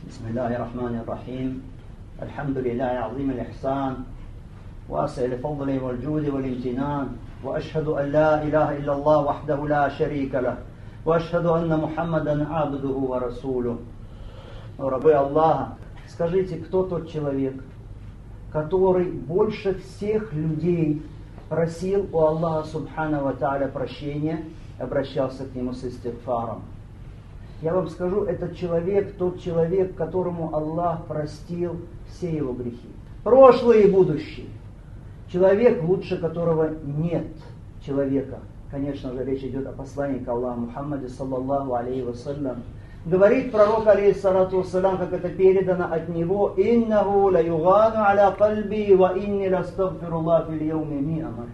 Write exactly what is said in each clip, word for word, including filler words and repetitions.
بسم الله الرحمن الرحيم الحمد لله عظيم الإحسان واسع الفضل والجود والامتنان وأشهد أن لا إله إلا الله وحده لا شريك له وأشهد أن محمدا عبده ورسوله. Рабы Аллаха, скажите, кто тот человек, который больше всех людей просил у Аллаха Субхану ва Тааля прощения, обращался к нему с истигфаром? Я вам скажу, этот человек, тот человек, которому Аллах простил все его грехи, прошлые и будущие. Человек, лучше которого нет человека. Конечно же, речь идет о посланнике Аллаха Мухаммаде, саллаллаху алейхи вассалям. Говорит пророк, алейхиссалату вассалям, как это передано от него: «Иннаху ла югану аля кальби, ва инни ластагфируллах фил яуми ми'a марра».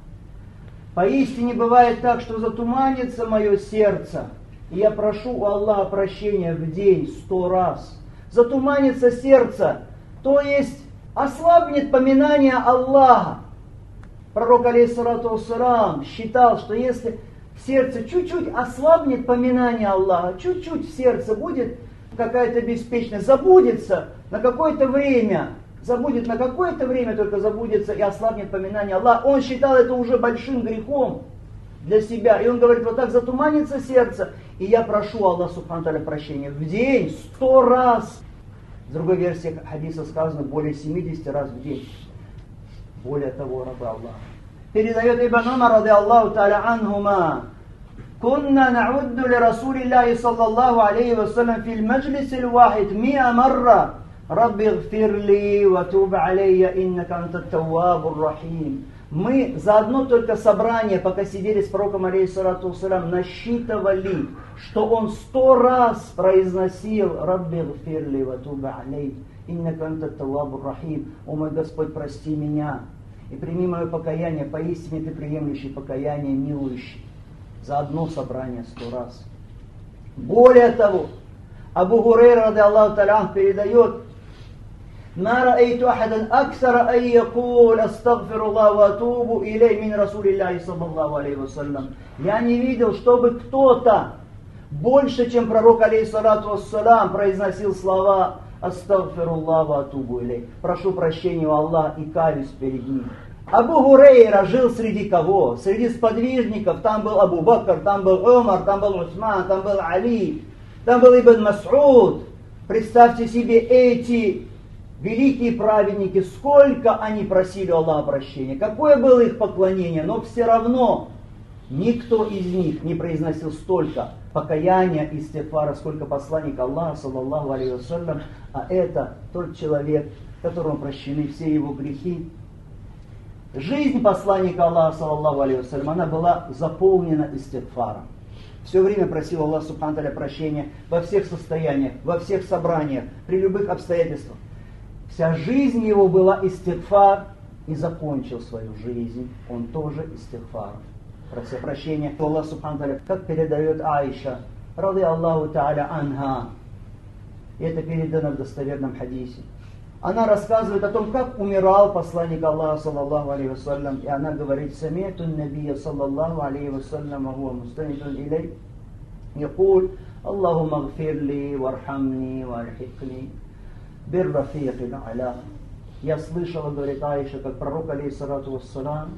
Поистине бывает так, что затуманится мое сердце, и я прошу у Аллаха прощения в день сто раз. Затуманится сердце, то есть ослабнет поминание Аллаха. Пророк, алейхиссалату вассалям, считал, что если в сердце чуть-чуть ослабнет поминание Аллаха, чуть-чуть в сердце будет какая-то беспечность, забудется на какое-то время, забудет на какое-то время, только забудется и ослабнет поминание Аллаха, он считал это уже большим грехом для себя. И он говорит, вот так затуманится сердце, и я прошу Аллаха Субхану Тааля прощения в день сто раз. В другой версии хадиса сказано более семидесяти раз в день. Более того, рабы Аллаха. Передает Ибн Умар, ради Аллаху Тааля анхума: «Кунна наудду ли Расулиллахи саллаллаху алейхи вассалям фил маджлиси л-вахид ми'a марра. Рабби гфирли ва туб алейя, иннака антат таввабур рахим». Мы за одно только собрание, пока сидели с пророком, алейхиссалату вассалям, насчитывали, что он сто раз произносил «Рабби гфирли ва туб алейя, иннака антат таввабур рахим». «О мой Господь, прости меня и прими мое покаяние, поистине ты приемлющий покаяние, милующий». За одно собрание сто раз. Более того, Абу Хурайра, ради Аллаху Тааля, передает: «Ма ра'айту ахадан аксара ан якул астагфируллах ва атубу илей мин Расулиллахи саллаллаху алейхи вассалям». Я не видел, чтобы кто-то больше, чем пророк, алейхиссалату вассалям, произносил слова «Астагфируллах ва атубу илей». Прошу прощения у Аллаха и каюсь перед ним. Абу Хурайра жил среди кого? Среди сподвижников. Там был Абу Бакр, там был Умар, там был Усман, там был Али, там был Ибн Мас'уд. Представьте себе, эти великие праведники, сколько они просили у Аллаха прощения, какое было их поклонение, но все равно никто из них не произносил столько покаяния и истигфара, сколько посланник Аллаха, саллаллаху алейхи вассалям. А это тот человек, которому прощены все его грехи. Жизнь посланника Аллаха, саллаллаху алейхи вассалям, она была заполнена истигфаром. Все время просил Аллах Субхану Тааля прощения во всех состояниях, во всех собраниях, при любых обстоятельствах. Вся жизнь его была истигфар, и закончил свою жизнь он тоже истигфаром, прося прощения у Аллаха Субхану Тааля, как передает Аиша, ради Аллаху Тааля анха. И это передано в достоверном хадисе. Она рассказывает о том, как умирал посланник Аллаха, саллаллаху алейхи вассалям, и она говорит: «Сами'ту набия, саллаллаху алейхи вассалям, ва хуа мустанидун илей, якуль, Аллахумма гфирли, вархамни, вархикни, бир рафиqil а'ла». Я слышала, говорит Аиша, как пророк, алейхиссалату вассалям,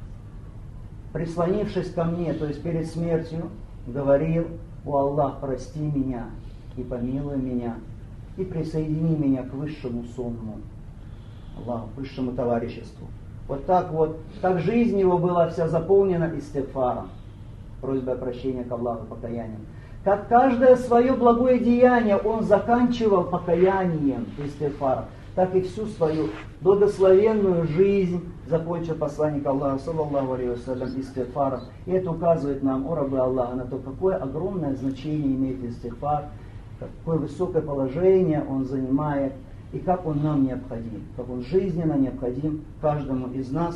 прислонившись ко мне, то есть перед смертью, говорил: «О Аллах, прости меня и помилуй меня, и присоедини меня к высшему сонму, Аллаху, к высшему товариществу». Вот так вот, так жизнь его была вся заполнена истигфаром, просьбой о прощении к Аллаху, покаянием. Как каждое свое благое деяние он заканчивал покаянием, истигфаром, так и всю свою благословенную жизнь закончил посланник Аллаха, саллаллаху алейхи вассалям, истигфаром. И это указывает нам, о рабы Аллаха, на то, какое огромное значение имеет истигфар, какое высокое положение он занимает, и как он нам необходим, как он жизненно необходим каждому из нас,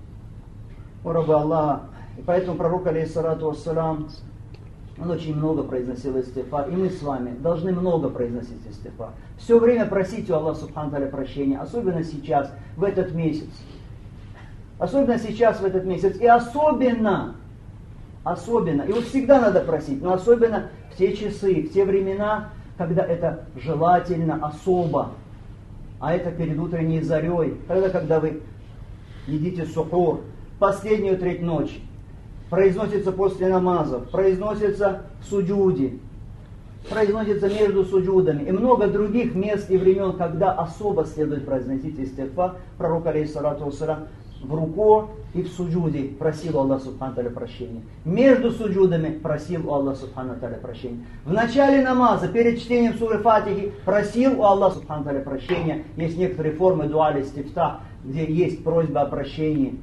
о рабы Аллаха. И поэтому пророк, алейхиссалату вассалям, он очень много произносил истигфар, и мы с вами должны много произносить истигфар. Все время просить у Аллаха Субхану Тааля прощения, особенно сейчас, в этот месяц. Особенно сейчас, в этот месяц. И особенно, особенно, его всегда надо просить, но особенно в те часы, в те времена, когда это желательно особо, а это перед утренней зарей, тогда, когда вы едите сухур, последнюю треть ночи, произносится после намазов, произносится в суджуде, произносится между суджудами и много других мест и времен, когда особо следует произносить истигфар. Пророк алейхиссалату вассалям в руку и в суджуде просил у Аллаха субхану тааля прощения. Между суджудами просил у Аллаха субхану тааля прощения. В начале намаза, перед чтением суры Фатихи, просил у Аллаха субхану тааля прощения. Есть некоторые формы дуа аль-истифтах, где есть просьба о прощении.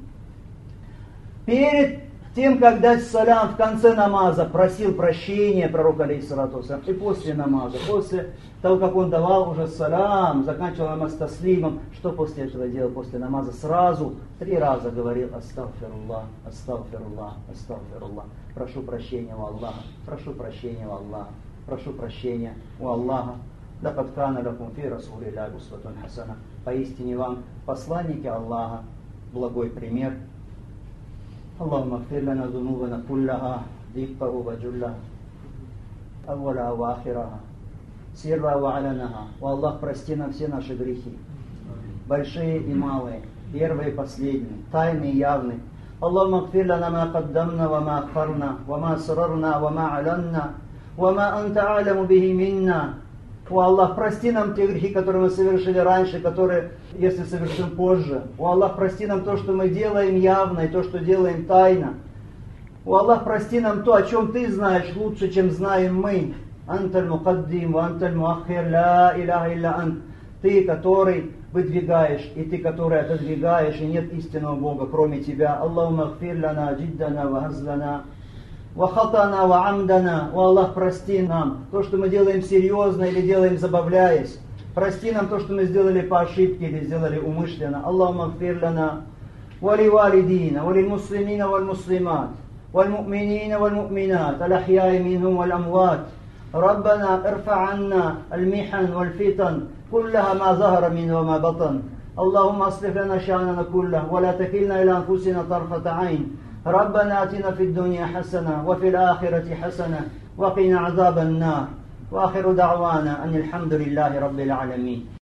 Перед тем, как дать салям в конце намаза, просил прощения пророк алейхиссалату вассалям. И после намаза, после того, как он давал уже салям, заканчивал намаз таслимом, что после этого делал после намаза? Сразу три раза говорил астагфируллах, астагфируллах, астагфируллах. Прошу прощения у Аллаха, прошу прощения у Аллаха, прошу прощения у Аллаха. Лакад кана лакум фи расулиллахи усватун хасана. Поистине вам посланники Аллаха благой пример. اللهم اغفر لنا ذنوبنا كلها دقها وجلها أولها وآخرها سرها وعلنها. О Аллах, прости нам все наши грехи, большие и малые, первые и последние, тайные и явные. اللهم اغفر لنا ما قدمنا وما أخرنا وما أسررنا وما أعلنا وما أنت أعلم به منا. О Аллах, прости нам те грехи, которые мы совершили раньше, которые, если совершим позже. О Аллах, прости нам то, что мы делаем явно, и то, что делаем тайно. О Аллах, прости нам то, о чем Ты знаешь лучше, чем знаем мы. Анталь мукаддим, ва анталь муаххир, ла иляха илля ант. Ты, который выдвигаешь, и Ты, который отодвигаешь, и нет истинного Бога, кроме Тебя. Аллахумма гфир лана джиддана ва хазлана. Вахатана ва амдана. О Аллах, прости нам то, что мы делаем серьезно или делаем забавляясь. Прости нам то, что мы сделали по ошибке или сделали умышленно. Аллахумма гфир лана вали валидина, вали муслимина валь муслимат, валь му'минина валь му'минат, аль ахьяи минхум валь амват. ربنا ارفع عنا المحن والفتن كلها ما ظهر منه وما بطن. اللهم اصلح لنا شأننا كله ولا تكلنا إلى أنفسنا طرفة عين. ربنا آتنا في الدنيا حسنة وفي الآخرة حسنة وقنا عذاب النار. وآخر دعوانا أن الحمد لله رب العالمين.